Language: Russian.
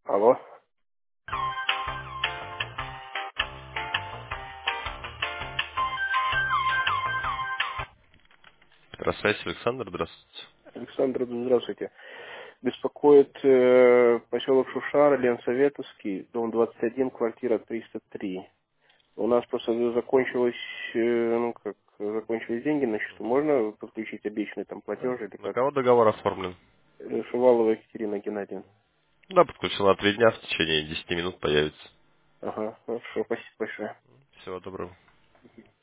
Алло. Здравствуйте, Александр, здравствуйте. Александр, здравствуйте. Беспокоит поселок Шушара, Ленсоветовский, дом 21, квартира 303. У нас просто закончилось, закончились деньги на счету. Можно подключить обещанный там платеж или На как? кого договор оформлен? Шувалова Екатерина Геннадьевна. Да, подключил на 3 дня, в течение 10 минут появится. Ага, хорошо, спасибо большое. Всего доброго.